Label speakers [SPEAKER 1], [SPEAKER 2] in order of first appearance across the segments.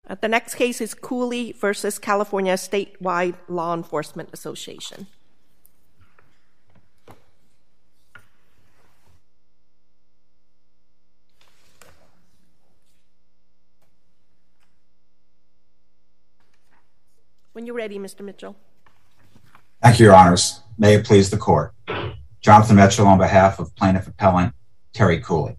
[SPEAKER 1] The next case is Cooley versus California Statewide Law Enforcement Association. When you're ready, Mr. Mitchell.
[SPEAKER 2] Thank you, Your Honors. May it please the Court. Jonathan Mitchell on behalf of Plaintiff Appellant Terry Cooley.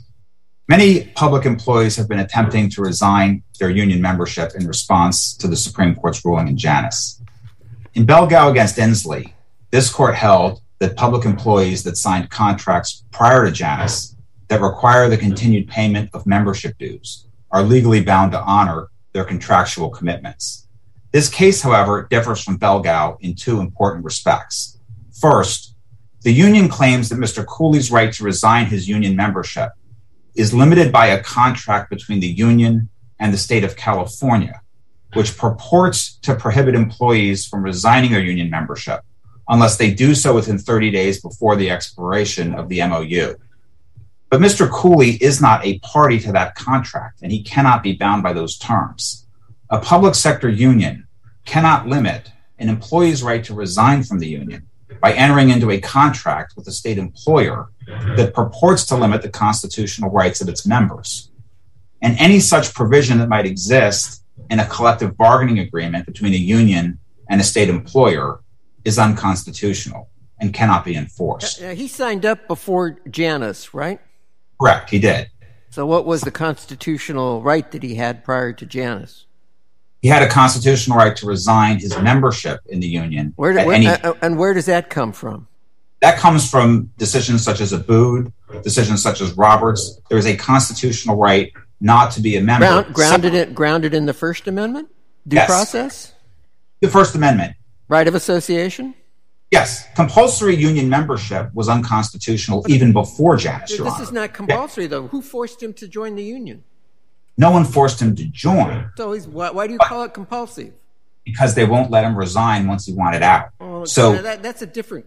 [SPEAKER 2] Many public employees have been attempting to resign their union membership in response to the Supreme Court's ruling in Janus. In Belgao against Inslee, this court held that public employees that signed contracts prior to Janus that require the continued payment of membership dues are legally bound to honor their contractual commitments. This case, however, differs from Belgao in two important respects. First, the union claims that Mr. Cooley's right to resign his union membership is limited by a contract between the union and the state of California, which purports to prohibit employees from resigning their union membership unless they do so within 30 days before the expiration of the MOU. But Mr. Cooley is not a party to that contract, and he cannot be bound by those terms. A public sector union cannot limit an employee's right to resign from the union by entering into a contract with a state employer that purports to limit the constitutional rights of its members. And any such provision that might exist in a collective bargaining agreement between a union and a state employer is unconstitutional and cannot be enforced.
[SPEAKER 3] He signed up before Janus, right?
[SPEAKER 2] Correct, he did.
[SPEAKER 3] So what was the constitutional right that he had prior to Janus?
[SPEAKER 2] He had a constitutional right to resign his membership in the union.
[SPEAKER 3] And where does that come from?
[SPEAKER 2] That comes from decisions such as Abood, decisions such as Roberts. There is a constitutional right not to be a member.
[SPEAKER 3] Grounded in the First Amendment? Due process?
[SPEAKER 2] The First Amendment.
[SPEAKER 3] Right of association?
[SPEAKER 2] Yes. Compulsory union membership was unconstitutional even before Janus, Your Honor.
[SPEAKER 3] This is not compulsory, though. Who forced him to join the union?
[SPEAKER 2] No one forced him to join.
[SPEAKER 3] So why do you call it compulsive?
[SPEAKER 2] Because they won't let him resign once he wanted out.
[SPEAKER 3] Oh,
[SPEAKER 2] so
[SPEAKER 3] that's a different.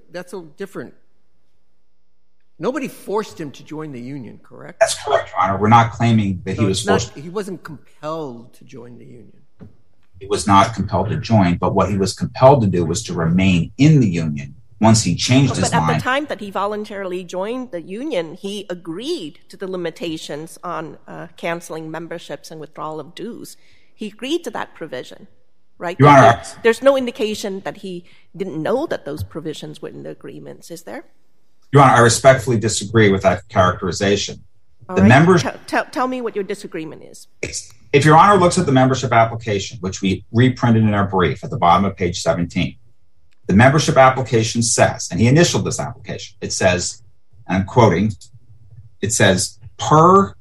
[SPEAKER 3] Nobody forced him to join the union, correct?
[SPEAKER 2] That's correct, Your Honor. We're not claiming that he was forced.
[SPEAKER 3] He wasn't compelled to join the union.
[SPEAKER 2] He was not compelled to join, but what he was compelled to do was to remain in the union once he changed his mind.
[SPEAKER 1] But at the time that he voluntarily joined the union, he agreed to the limitations on canceling memberships and withdrawal of dues. He agreed to that provision, right?
[SPEAKER 2] Your Honor,
[SPEAKER 1] there's no indication that he didn't know that those provisions were in the agreements, is there?
[SPEAKER 2] Your Honor, I respectfully disagree with that characterization.
[SPEAKER 1] Tell me what your disagreement is.
[SPEAKER 2] If Your Honor looks at the membership application, which we reprinted in our brief at the bottom of page 17, the membership application says, and he initialed this application, it says, and I'm quoting, it says, per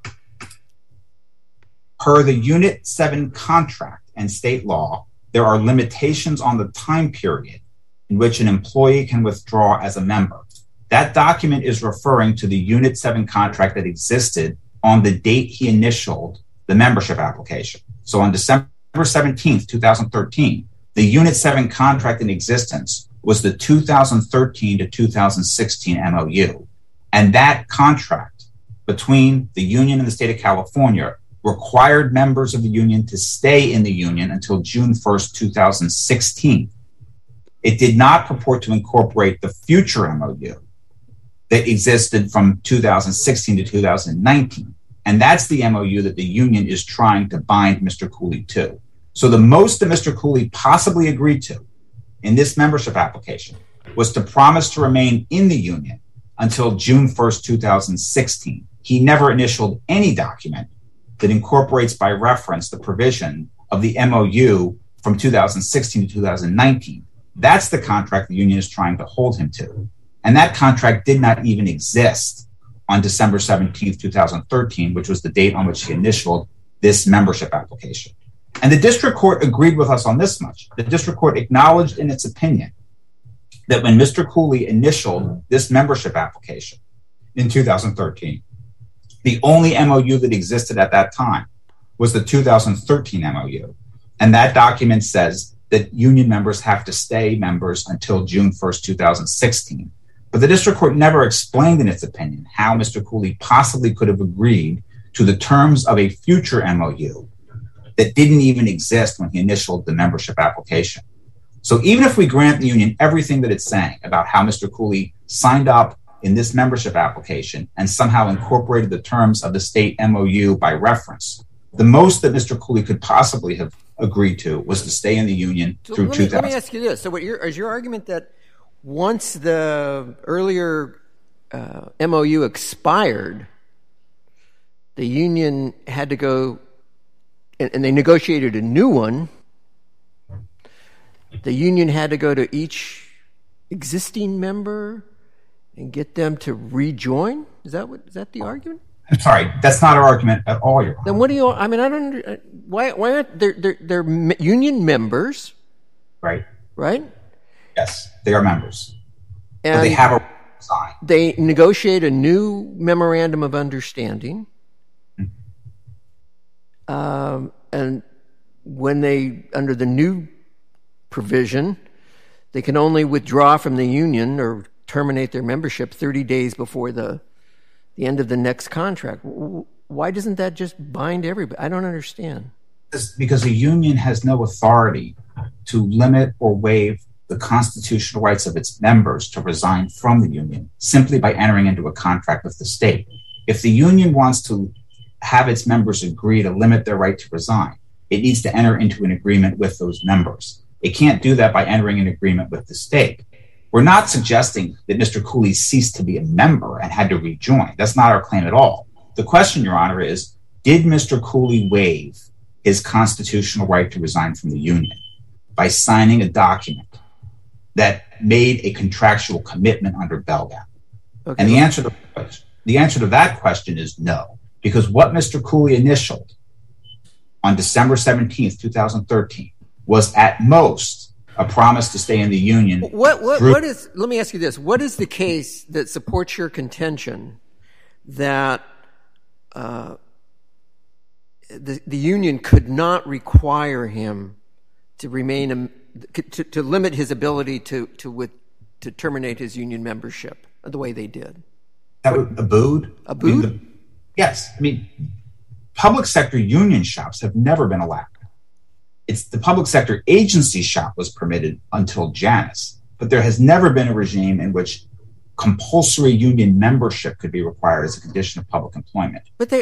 [SPEAKER 2] the Unit 7 contract and state law, there are limitations on the time period in which an employee can withdraw as a member. That document is referring to the Unit 7 contract that existed on the date he initialed the membership application. So on December 17th, 2013, the Unit 7 contract in existence was the 2013 to 2016 MOU. And that contract between the union and the state of California required members of the union to stay in the union until June 1st, 2016. It did not purport to incorporate the future MOU that existed from 2016 to 2019. And that's the MOU that the union is trying to bind Mr. Cooley to. So the most that Mr. Cooley possibly agreed to in this membership application was to promise to remain in the union until June 1st, 2016. He never initialed any document that incorporates by reference the provision of the MOU from 2016 to 2019. That's the contract the union is trying to hold him to. And that contract did not even exist on December 17th, 2013, which was the date on which he initialed this membership application. And the district court agreed with us on this much. The district court acknowledged in its opinion that when Mr. Cooley initialed this membership application in 2013, the only MOU that existed at that time was the 2013 MOU. And that document says that union members have to stay members until June 1st, 2016. But the district court never explained in its opinion how Mr. Cooley possibly could have agreed to the terms of a future MOU that didn't even exist when he initialed the membership application. So even if we grant the union everything that it's saying about how Mr. Cooley signed up in this membership application and somehow incorporated the terms of the state MOU by reference, the most that Mr. Cooley could possibly have agreed to was to stay in the union through 2000.
[SPEAKER 3] Let me ask you this. So is your argument that once the earlier MOU expired, the union had to go, and they negotiated a new one, the union had to go to each existing member and get them to rejoin? Is that the argument?
[SPEAKER 2] I'm sorry, that's not our argument at all, Your Honor.
[SPEAKER 3] Then what do you? I mean, I don't. Why aren't they're union members?
[SPEAKER 2] Right.
[SPEAKER 3] Right.
[SPEAKER 2] Yes, they are members,
[SPEAKER 3] and
[SPEAKER 2] but they have a sign.
[SPEAKER 3] They negotiate a new memorandum of understanding, and when they under the new provision, they can only withdraw from the union or terminate their membership 30 days before the end of the next contract. Why doesn't that just bind everybody? I don't understand.
[SPEAKER 2] Because the union has no authority to limit or waive the constitutional rights of its members to resign from the union simply by entering into a contract with the state. If the union wants to have its members agree to limit their right to resign, it needs to enter into an agreement with those members. It can't do that by entering an agreement with the state. We're not suggesting that Mr. Cooley ceased to be a member and had to rejoin. That's not our claim at all. The question, Your Honor, is, did Mr. Cooley waive his constitutional right to resign from the union by signing a document that made a contractual commitment under Belgap? Okay. And the answer to that question is no, because what Mr. Cooley initialed on December 17th, 2013 was at most a promise to stay in the union.
[SPEAKER 3] What is? Let me ask you this: what is the case that supports your contention that the union could not require him to remain to limit his ability to terminate his union membership the way they did?
[SPEAKER 2] Abood?
[SPEAKER 3] Abood?
[SPEAKER 2] Yes. I mean, public sector union shops have never been allowed. It's the public sector agency shop was permitted until Janus, but there has never been a regime in which compulsory union membership could be required as a condition of public employment.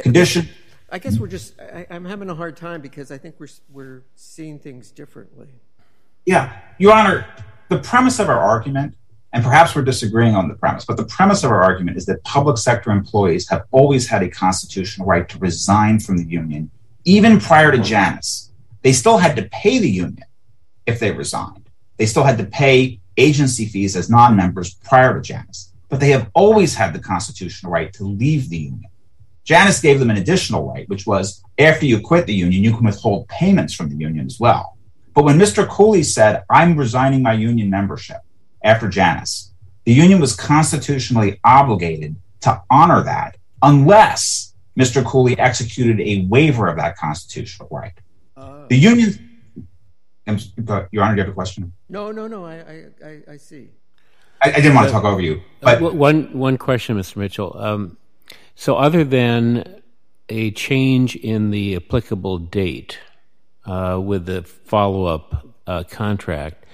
[SPEAKER 3] I guess I'm having a hard time because I think we're seeing things differently.
[SPEAKER 2] Yeah, Your Honor, the premise of our argument, and perhaps we're disagreeing on the premise, but the premise of our argument is that public sector employees have always had a constitutional right to resign from the union, even prior to Janus. They still had to pay the union if they resigned. They still had to pay agency fees as non-members prior to Janus, but they have always had the constitutional right to leave the union. Janus gave them an additional right, which was after you quit the union, you can withhold payments from the union as well. But when Mr. Cooley said, I'm resigning my union membership after Janus, the union was constitutionally obligated to honor that unless Mr. Cooley executed a waiver of that constitutional right. The union, Your Honor, do you have a question?
[SPEAKER 3] No, I see.
[SPEAKER 2] I didn't want to talk over you. But
[SPEAKER 4] one question, Mr. Mitchell. So other than a change in the applicable date with the follow-up contract,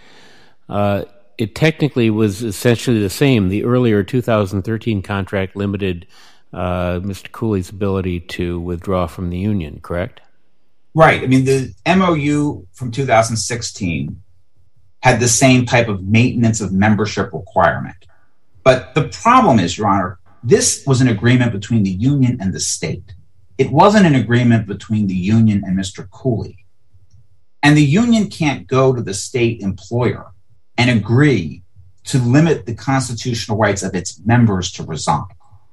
[SPEAKER 4] it technically was essentially the same. The earlier 2013 contract limited Mr. Cooley's ability to withdraw from the union, correct?
[SPEAKER 2] Right. I mean, the MOU from 2016 had the same type of maintenance of membership requirement. But the problem is, Your Honor, this was an agreement between the union and the state. It wasn't an agreement between the union and Mr. Cooley. And the union can't go to the state employer and agree to limit the constitutional rights of its members to resign.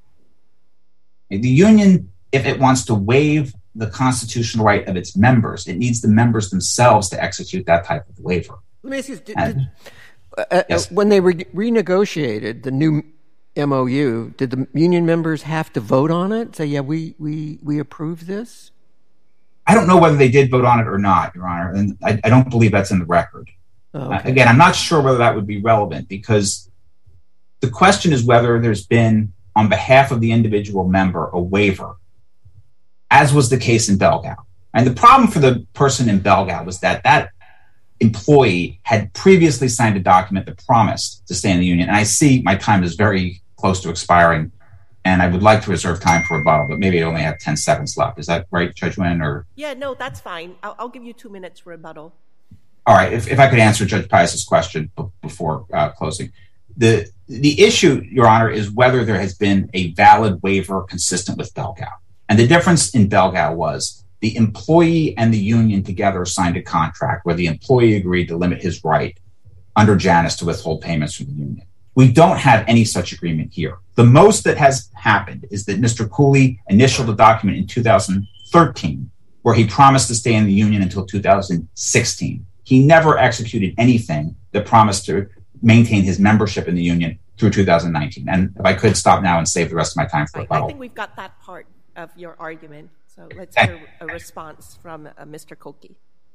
[SPEAKER 2] The union, if it wants to waive the constitutional right of its members, it needs the members themselves to execute that type of waiver.
[SPEAKER 3] Let me ask you, yes. When they renegotiated the new MOU, did the union members have to vote on it? Say, yeah, we approve this?
[SPEAKER 2] I don't know whether they did vote on it or not, Your Honor, and I don't believe that's in the record.
[SPEAKER 3] Oh, okay.
[SPEAKER 2] Again, I'm not sure whether that would be relevant because the question is whether there's been, on behalf of the individual member, a waiver, as was the case in Belgap. And the problem for the person in Belgao was that that employee had previously signed a document that promised to stay in the union. And I see my time is very close to expiring, and I would like to reserve time for rebuttal, but maybe I only have 10 seconds left. Is that right, Judge Wynn? Or
[SPEAKER 1] Yeah, no, that's fine. I'll give you 2 minutes for rebuttal.
[SPEAKER 2] all right, if I could answer Judge Pius's question before closing. The issue, Your Honor, is whether there has been a valid waiver consistent with Belgao. And the difference in Belgao was the employee and the union together signed a contract where the employee agreed to limit his right under Janus to withhold payments from the union. We don't have any such agreement here. The most that has happened is that Mr. Cooley initialed a document in 2013 where he promised to stay in the union until 2016. He never executed anything that promised to maintain his membership in the union through 2019. And if I could stop now and save the rest of my time for rebuttal.
[SPEAKER 1] I think we've got that part of your argument. So let's hear a response from Mr. Kolke.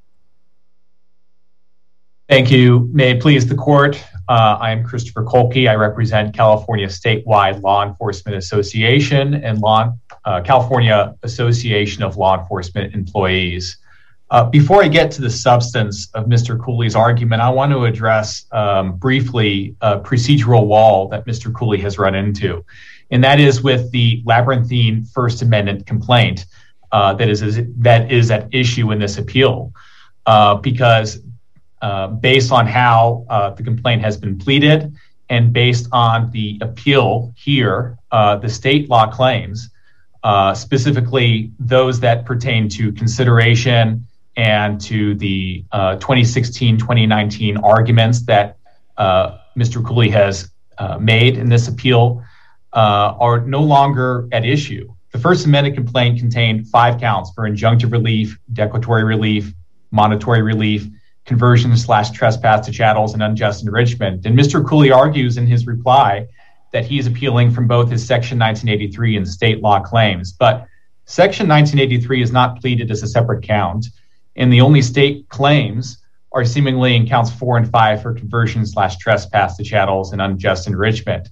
[SPEAKER 5] Thank you. May it please the court. I am Christopher Kolke. I represent California Statewide Law Enforcement Association and California Association of Law Enforcement Employees. Before I get to the substance of Mr. Cooley's argument, I want to address briefly a procedural wall that Mr. Cooley has run into, and that is with the labyrinthine First Amendment complaint that is at issue in this appeal, because based on how the complaint has been pleaded and based on the appeal here, the state law claims, specifically those that pertain to consideration and to the 2016-2019 arguments that Mr. Cooley has made in this appeal are no longer at issue. The First Amendment complaint contained 5 counts for injunctive relief, declaratory relief, monetary relief, conversion/trespass to chattels, and unjust enrichment. And Mr. Cooley argues in his reply that he is appealing from both his Section 1983 and state law claims. But Section 1983 is not pleaded as a separate count, and the only state claims are seemingly in counts 4 and 5 for conversion/trespass to chattels and unjust enrichment.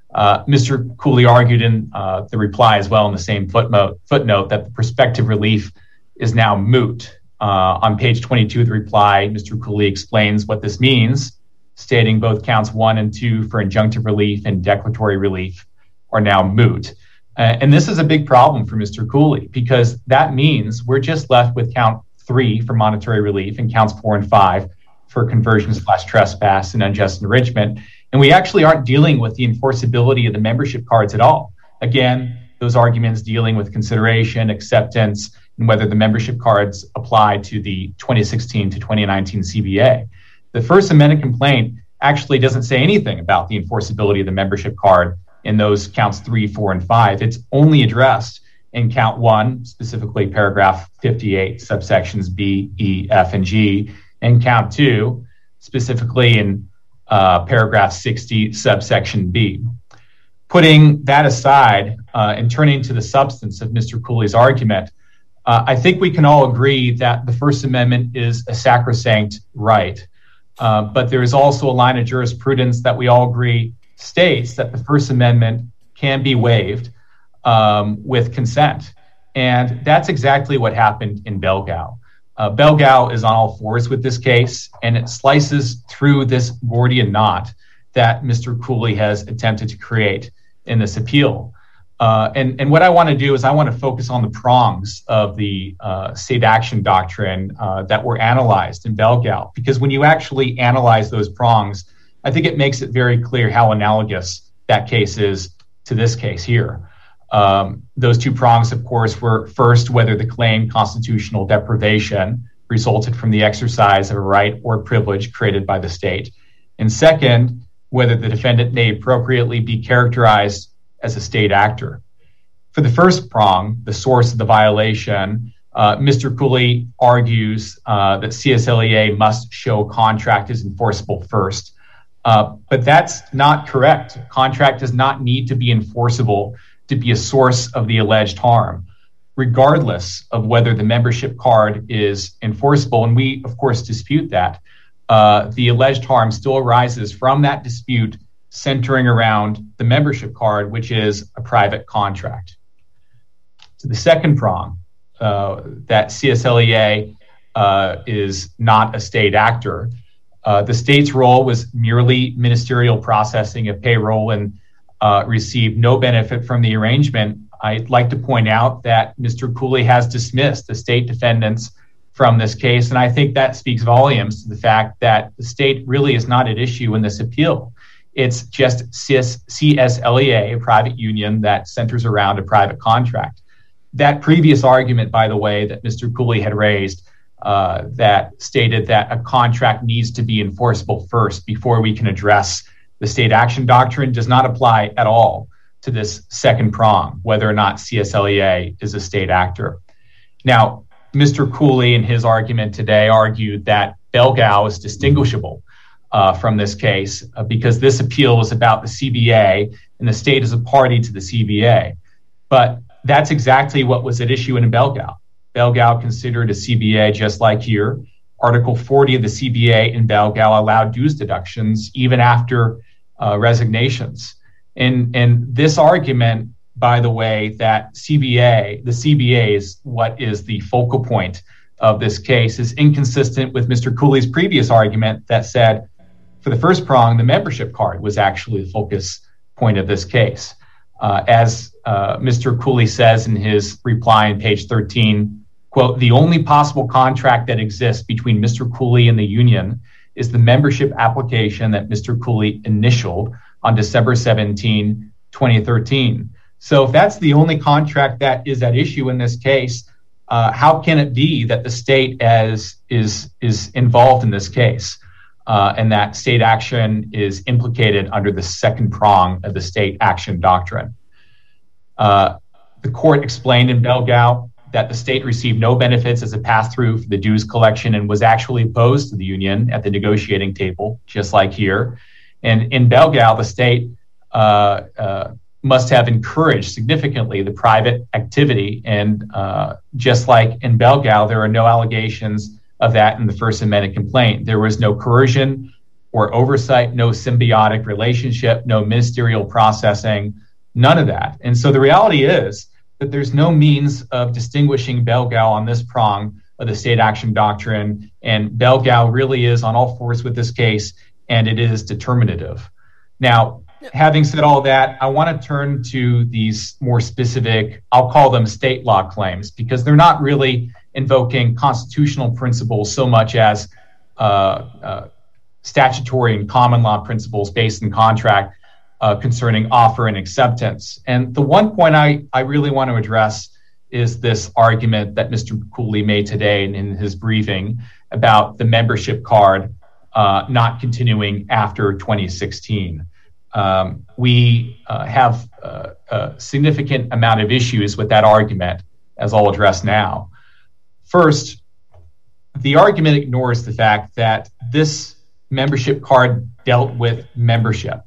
[SPEAKER 5] Mr. Cooley argued in the reply as well in the same footnote that the prospective relief is now moot. On page 22 of the reply, Mr. Cooley explains what this means, stating both counts 1 and 2 for injunctive relief and declaratory relief are now moot. And this is a big problem for Mr. Cooley, because that means we're just left with count 3 for monetary relief and counts 4 and 5 for conversion/trespass and unjust enrichment. And we actually aren't dealing with the enforceability of the membership cards at all. Again, those arguments dealing with consideration, acceptance, and whether the membership cards apply to the 2016 to 2019 CBA. The First Amendment complaint actually doesn't say anything about the enforceability of the membership card in those counts 3, 4, and 5. It's only addressed in count 1, specifically paragraph 58, subsections B, E, F, and G, and count 2, specifically in paragraph 60, subsection B. Putting that aside and turning to the substance of Mr. Cooley's argument, I think we can all agree that the First Amendment is a sacrosanct right. But there is also a line of jurisprudence that we all agree states that the First Amendment can be waived with consent. And that's exactly what happened in Belgao. Belgao is on all fours with this case, and it slices through this Gordian knot that Mr. Cooley has attempted to create in this appeal. And what I want to do is I want to focus on the prongs of the state action doctrine that were analyzed in Belgao, because when you actually analyze those prongs, I think it makes it very clear how analogous that case is to this case here. Those 2 prongs, of course, were first, whether the claimed constitutional deprivation resulted from the exercise of a right or privilege created by the state. And second, whether the defendant may appropriately be characterized as a state actor. For the first prong, the source of the violation, Mr. Cooley argues that CSLEA must show contract is enforceable first. But that's not correct. Contract does not need to be enforceable to be a source of the alleged harm, regardless of whether the membership card is enforceable. And we, of course, dispute that. The alleged harm still arises from that dispute centering around the membership card, which is a private contract. So the second prong, that CSLEA is not a state actor. The state's role was merely ministerial processing of payroll and received no benefit from the arrangement. I'd like to point out that Mr. Cooley has dismissed the state defendants from this case, and I think that speaks volumes to the fact that the state really is not at issue in this appeal. It's just CSLEA, a private union that centers around a private contract. That previous argument, by the way, that Mr. Cooley had raised that stated that a contract needs to be enforceable first before we can address the state action doctrine does not apply at all to this second prong, whether or not CSLEA is a state actor. Now, Mr. Cooley in his argument today argued that Belgao is distinguishable from this case because this appeal was about the CBA and the state is a party to the CBA. But that's exactly what was at issue in Belgao. Belgao considered a CBA just like here. Article 40 of the CBA in Belgao allowed dues deductions even after resignations. And this argument, by the way, that the CBA is what is the focal point of this case, is inconsistent with Mr. Cooley's previous argument that said, for the first prong, the membership card was actually the focus point of this case. As Mr. Cooley says in his reply on page 13, quote, "The only possible contract that exists between Mr. Cooley and the union is the membership application that Mr. Cooley initialed on December 17, 2013. So if that's the only contract that is at issue in this case, how can it be that the state is involved in this case and that state action is implicated under the second prong of the state action doctrine? The court explained in Belgao that the state received no benefits as a pass-through for the dues collection and was actually opposed to the union at the negotiating table, just like here. And in Belgao, the state must have encouraged significantly the private activity. And just like in Belgao, there are no allegations of that in the First Amendment complaint. There was no coercion or oversight, no symbiotic relationship, no ministerial processing, none of that. And so the reality is that there's no means of distinguishing Belgao on this prong of the state action doctrine. And Belgao really is on all fours with this case, and it is determinative. Now, having said all that, I want to turn to these more specific, I'll call them state law claims, because they're not really invoking constitutional principles so much as statutory and common law principles based in contract concerning offer and acceptance. And the one point I really want to address is this argument that Mr. Cooley made today in his briefing about the membership card not continuing after 2016. We have a significant amount of issues with that argument, as I'll address now. First, the argument ignores the fact that this membership card dealt with membership.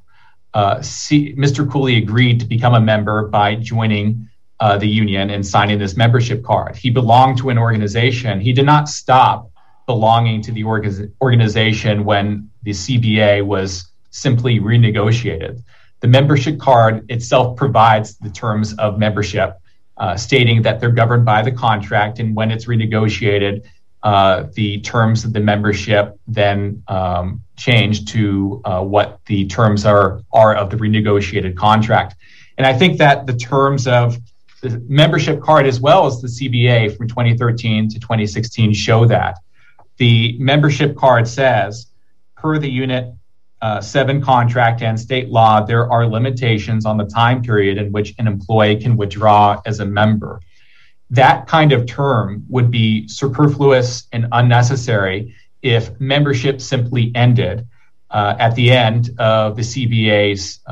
[SPEAKER 5] Mr. Cooley agreed to become a member by joining the union and signing this membership card. He belonged to an organization. He did not stop belonging to the organization when the CBA was simply renegotiated. The membership card itself provides the terms of membership, stating that they're governed by the contract, and when it's renegotiated, the terms of the membership then change to what the terms are of the renegotiated contract. And I think that the terms of the membership card as well as the CBA from 2013 to 2016 show that. The membership card says, per the Unit 7 contract and state law, there are limitations on the time period in which an employee can withdraw as a member. That kind of term would be superfluous and unnecessary if membership simply ended at the end of the CBA's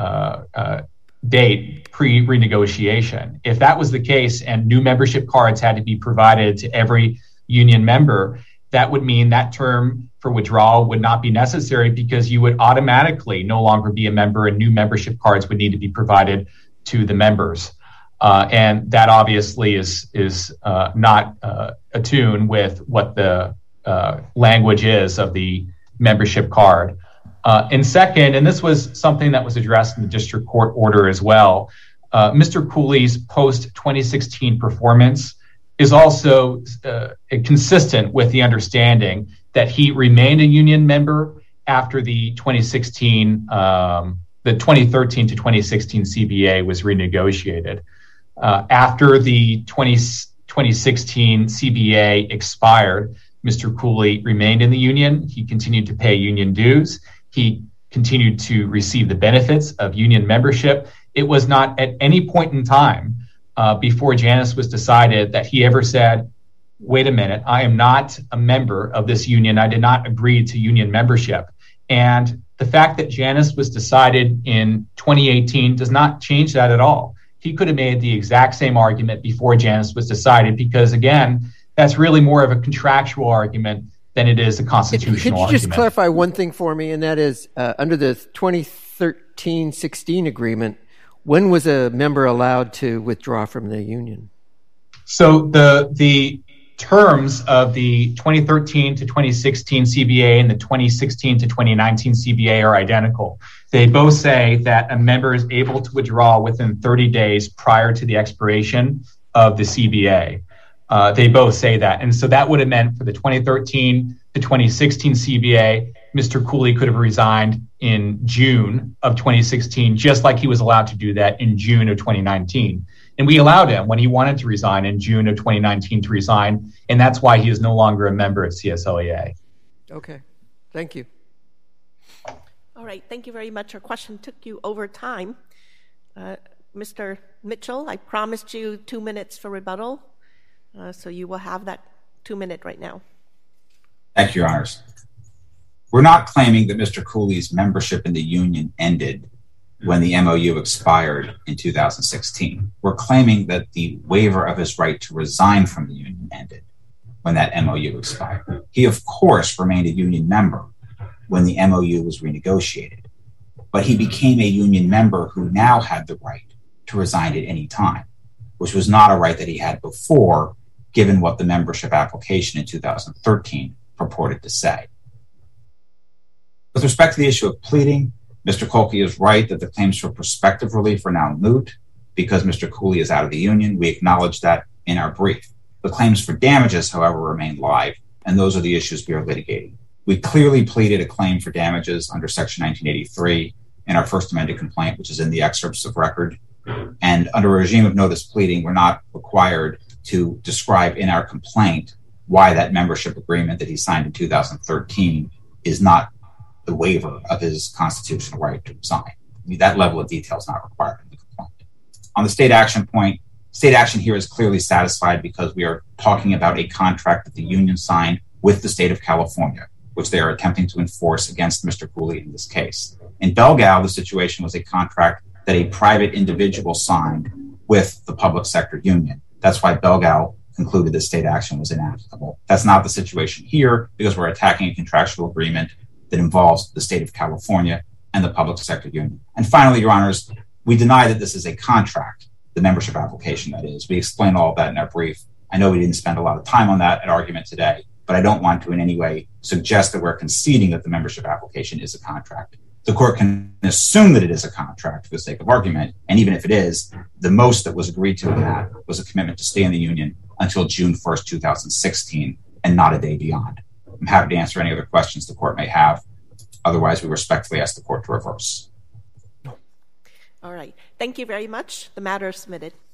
[SPEAKER 5] date pre-renegotiation. If that was the case and new membership cards had to be provided to every union member, that would mean that term for withdrawal would not be necessary because you would automatically no longer be a member and new membership cards would need to be provided to the members. And that obviously is not attuned with what the language is of the membership card. And second, and this was something that was addressed in the district court order as well, Mr. Cooley's post-2016 performance is also consistent with the understanding that he remained a union member after the 2013 to 2016 CBA was renegotiated. After the 2016 CBA expired, Mr. Cooley remained in the union. He continued to pay union dues. He continued to receive the benefits of union membership. It was not at any point in time before Janus was decided that he ever said, wait a minute, I am not a member of this union. I did not agree to union membership. And the fact that Janus was decided in 2018 does not change that at all. He could have made the exact same argument before Janus was decided because, again, that's really more of a contractual argument than it is a constitutional argument.
[SPEAKER 3] Could you just clarify one thing for me, and that is, under the 2013-16 agreement, when was a member allowed to withdraw from the union?
[SPEAKER 5] So the terms of the 2013 to 2016 CBA and the 2016 to 2019 CBA are identical. They both say that a member is able to withdraw within 30 days prior to the expiration of the CBA. They both say that. And so that would have meant for the 2013 to 2016 CBA, Mr. Cooley could have resigned in June of 2016, just like he was allowed to do that in June of 2019. And we allowed him when he wanted to resign in June of 2019 to resign. And that's why he is no longer a member at CSLEA.
[SPEAKER 3] Okay. Thank you.
[SPEAKER 1] All right. Thank you very much. Our question took you over time. Mr. Mitchell, I promised you 2 minutes for rebuttal. So you will have that 2 minute right now.
[SPEAKER 2] Thank you, Your Honors. We're not claiming that Mr. Cooley's membership in the union ended when the MOU expired in 2016. We're claiming that the waiver of his right to resign from the union ended when that MOU expired. He, of course, remained a union member when the MOU was renegotiated, but he became a union member who now had the right to resign at any time, which was not a right that he had before, given what the membership application in 2013 purported to say. With respect to the issue of pleading, Mr. Kolke is right that the claims for prospective relief are now moot because Mr. Cooley is out of the union. We acknowledge that in our brief. The claims for damages, however, remain live, and those are the issues we are litigating. We clearly pleaded a claim for damages under Section 1983 in our first amended complaint, which is in the excerpts of record. And under a regime of notice pleading, we're not required to describe in our complaint why that membership agreement that he signed in 2013 is not the waiver of his constitutional right to resign. That level of detail is not required in the complaint. On the state action point, state action here is clearly satisfied because we are talking about a contract that the union signed with the state of California, which they are attempting to enforce against Mr. Cooley in this case. In Belgao, the situation was a contract that a private individual signed with the public sector union. That's why Belgao concluded that state action was inapplicable. That's not the situation here because we're attacking a contractual agreement that involves the state of California and the public sector union. And finally, Your Honors, we deny that this is a contract, the membership application, that is. We explain all of that in our brief. I know we didn't spend a lot of time on that at argument today, but I don't want to in any way suggest that we're conceding that the membership application is a contract. The court can assume that it is a contract for the sake of argument, and even if it is, the most that was agreed to in that was a commitment to stay in the union until June 1st, 2016, and not a day beyond. I'm happy to answer any other questions the court may have. Otherwise, we respectfully ask the court to reverse.
[SPEAKER 1] All right. Thank you very much. The matter is submitted.